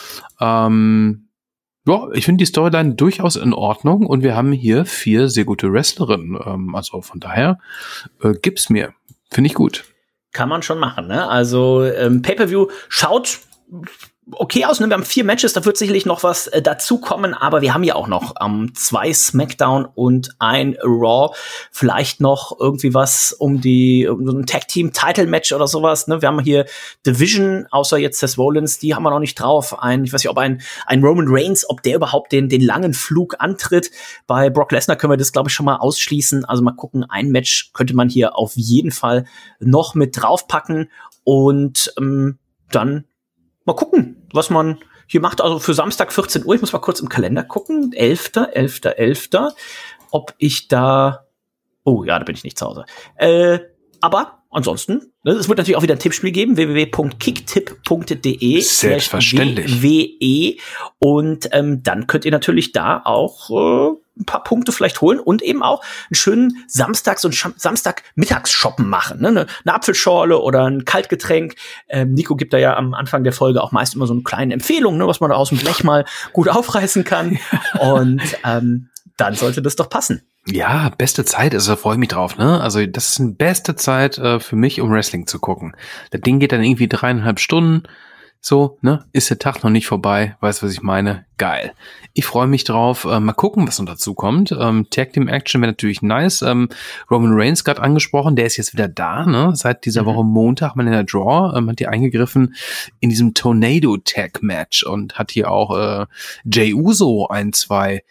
Ähm, ja, ich finde die Storyline durchaus in Ordnung und wir haben hier vier sehr gute Wrestlerinnen. Ähm, also von daher äh, gib's mir. Finde ich gut. Kann man schon machen, ne? Also ähm, Pay-Per-View schaut okay aus, ne? Wir haben vier Matches, da wird sicherlich noch was äh, dazukommen, aber wir haben ja auch noch ähm, zwei Smackdown und ein Raw. Vielleicht noch irgendwie was um die um ein Tag-Team-Title-Match oder sowas, ne? Wir haben hier Division, außer jetzt Seth Rollins, die haben wir noch nicht drauf. Ein, ich weiß nicht, ob ein ein Roman Reigns, ob der überhaupt den den langen Flug antritt. Bei Brock Lesnar können wir das, glaube ich, schon mal ausschließen. Also mal gucken, ein Match könnte man hier auf jeden Fall noch mit draufpacken und ähm, dann mal gucken, was man hier macht. Also für Samstag vierzehn Uhr, ich muss mal kurz im Kalender gucken, elfter elfter elfter ob ich da, oh ja, da bin ich nicht zu Hause. Äh, aber ansonsten, ne, es wird natürlich auch wieder ein Tippspiel geben, w w w punkt kicktipp punkt d e Selbstverständlich. w w und ähm, dann könnt ihr natürlich da auch äh, ein paar Punkte vielleicht holen und eben auch einen schönen Samstags- und Samstag-Mittags-Shoppen machen. Ne? Eine, eine Apfelschorle oder ein Kaltgetränk. Ähm, Nico gibt da ja am Anfang der Folge auch meist immer so eine kleine Empfehlung, ne, was man da aus dem Blech mal gut aufreißen kann. Und ähm, dann sollte das doch passen. Ja, beste Zeit, also da freue ich mich drauf, ne? Also das ist eine beste Zeit äh, für mich, um Wrestling zu gucken. Das Ding geht dann irgendwie dreieinhalb Stunden, so, ne? Ist der Tag noch nicht vorbei, weißt du, was ich meine? Geil. Ich freue mich drauf. Äh, mal gucken, was noch dazu kommt. Ähm, Tag Team Action wäre natürlich nice. Ähm, Roman Reigns gerade angesprochen, der ist jetzt wieder da, ne? Seit dieser mhm. Woche Montag mal in der Draw, ähm, hat hier eingegriffen in diesem Tornado Tag Match und hat hier auch äh, Jey Uso ein, zwei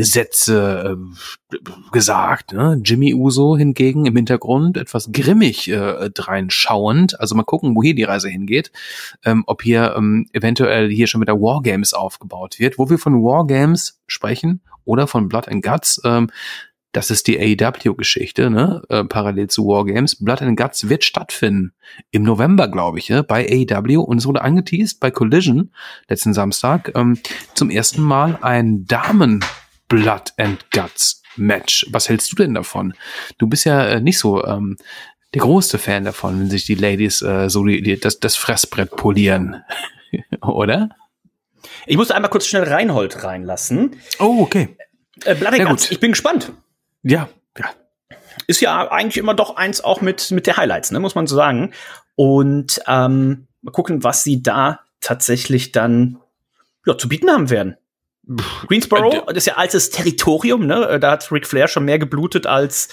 Sätze äh, gesagt, ne? Jimmy Uso hingegen im Hintergrund etwas grimmig äh, dreinschauend. Also mal gucken, wo hier die Reise hingeht. Ähm, ob hier ähm, eventuell hier schon wieder Wargames aufgebaut wird. Wo wir von Wargames sprechen oder von Blood and Guts, ähm, das ist die A E W-Geschichte, ne? Äh, parallel zu Wargames. Blood and Guts wird stattfinden im November, glaube ich, ne? Bei A E W, und es wurde angeteased bei Collision letzten Samstag ähm, zum ersten Mal ein Damen Blood and Guts Match. Was hältst du denn davon? Du bist ja äh, nicht so ähm, der größte Fan davon, wenn sich die Ladies äh, so die, die, das, das Fressbrett polieren, oder? Ich musste einmal kurz schnell Reinhold reinlassen. Oh, okay. Äh, Blood and Guts, ich bin gespannt. Ja, ja. Ist ja eigentlich immer doch eins auch mit, mit der Highlights, ne, muss man so sagen. Und ähm, mal gucken, was sie da tatsächlich dann ja, zu bieten haben werden. Greensboro, das ist ja altes Territorium, ne? Da hat Ric Flair schon mehr geblutet als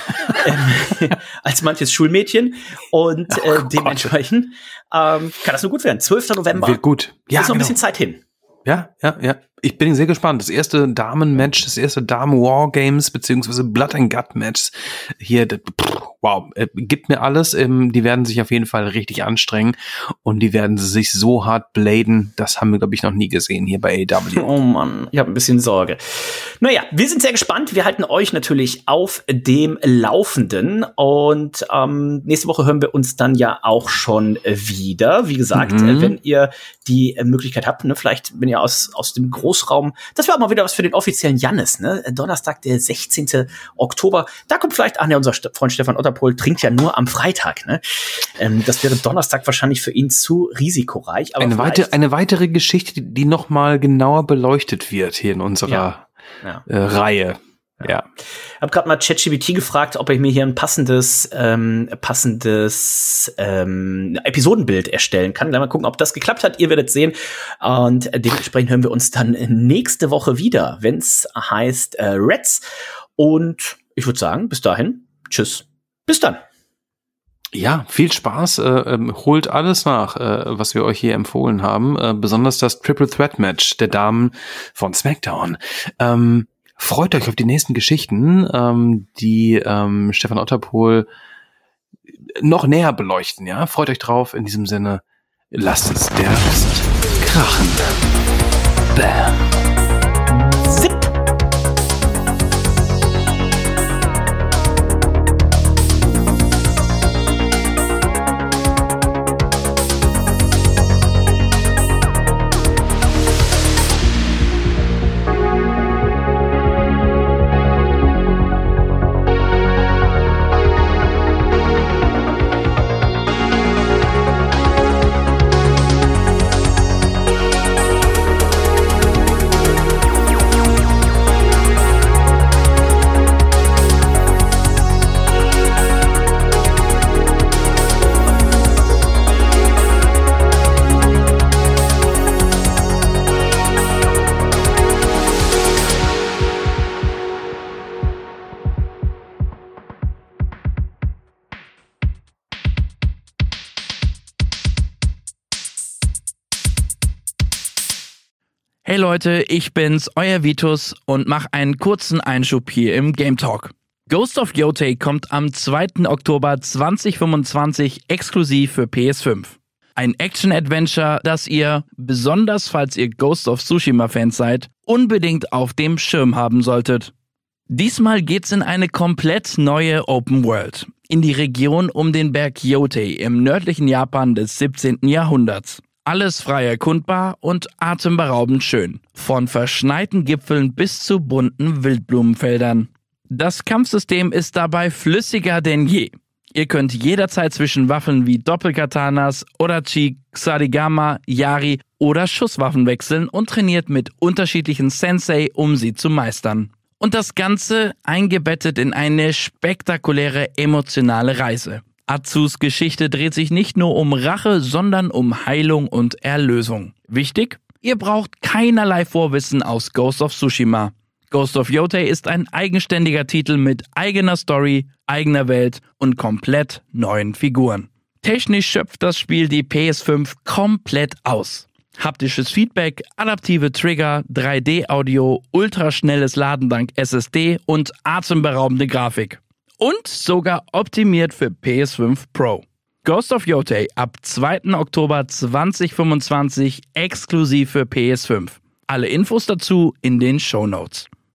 ähm, als manches Schulmädchen. Und äh, oh dementsprechend ähm, kann das nur gut werden. zwölfter November. Wird gut. Ja, ist noch genau. ein bisschen Zeit hin. Ja, ja, ja. Ich bin sehr gespannt. Das erste Damen-Match, das erste Damen-War-Games, beziehungsweise Blood-and-Gut-Match hier, das, pff, wow, äh, gibt mir alles. Ähm, die werden sich auf jeden Fall richtig anstrengen und die werden sich so hart bladen. Das haben wir, glaube ich, noch nie gesehen hier bei A E W. Oh Mann, ich habe ein bisschen Sorge. Naja, wir sind sehr gespannt. Wir halten euch natürlich auf dem Laufenden und ähm, nächste Woche hören wir uns dann ja auch schon wieder. Wie gesagt, mhm. äh, wenn ihr die äh, Möglichkeit habt, ne, vielleicht, wenn ihr aus, aus dem Großraum, das wäre auch mal wieder was für den offiziellen Jannis, ne? Donnerstag, der sechzehnten Oktober. Da kommt vielleicht, ach ne, unser Freund Stefan Otterpohl trinkt ja nur am Freitag, ne? Ähm, das wäre Donnerstag wahrscheinlich für ihn zu risikoreich. Aber eine, weite, eine weitere Geschichte, die, die noch mal genauer beleuchtet wird hier in unserer ja. Ja. Äh, Reihe. Ja. ja. Ich habe gerade mal ChatGPT gefragt, ob er mir hier ein passendes, ähm, passendes ähm, Episodenbild erstellen kann. Mal gucken, ob das geklappt hat. Ihr werdet sehen. Und dementsprechend hören wir uns dann nächste Woche wieder, wenn es heißt äh, Reds. Und ich würde sagen, bis dahin, tschüss. Bis dann. Ja, viel Spaß. Äh, ähm, holt alles nach, äh, was wir euch hier empfohlen haben. Äh, besonders das Triple Threat Match der Damen von SmackDown. Ähm, Freut euch auf die nächsten Geschichten, ähm, die ähm, Stefan Otterpohl noch näher beleuchten. Ja, freut euch drauf. In diesem Sinne, lasst es der Rest krachen. Bam. Zip. Hey Leute, ich bin's, euer Vitus und mach einen kurzen Einschub hier im Game Talk. Ghost of Yotei kommt am zweiten Oktober zweitausendfünfundzwanzig exklusiv für P S fünf. Ein Action-Adventure, das ihr, besonders falls ihr Ghost of Tsushima-Fans seid, unbedingt auf dem Schirm haben solltet. Diesmal geht's in eine komplett neue Open World, in die Region um den Berg Yotei im nördlichen Japan des siebzehnten Jahrhunderts. Alles frei erkundbar und atemberaubend schön. Von verschneiten Gipfeln bis zu bunten Wildblumenfeldern. Das Kampfsystem ist dabei flüssiger denn je. Ihr könnt jederzeit zwischen Waffen wie Doppelkatanas, Odachi, Ksarigama, Yari oder Schusswaffen wechseln und trainiert mit unterschiedlichen Sensei, um sie zu meistern. Und das Ganze eingebettet in eine spektakuläre emotionale Reise. Atsus Geschichte dreht sich nicht nur um Rache, sondern um Heilung und Erlösung. Wichtig? Ihr braucht keinerlei Vorwissen aus Ghost of Tsushima. Ghost of Yotei ist ein eigenständiger Titel mit eigener Story, eigener Welt und komplett neuen Figuren. Technisch schöpft das Spiel die P S fünf komplett aus. Haptisches Feedback, adaptive Trigger, drei D Audio, ultraschnelles Laden dank S S D und atemberaubende Grafik. Und sogar optimiert für P S fünf Pro. Ghost of Yotei ab zweiten Oktober zweitausendfünfundzwanzig exklusiv für P S fünf. Alle Infos dazu in den Shownotes.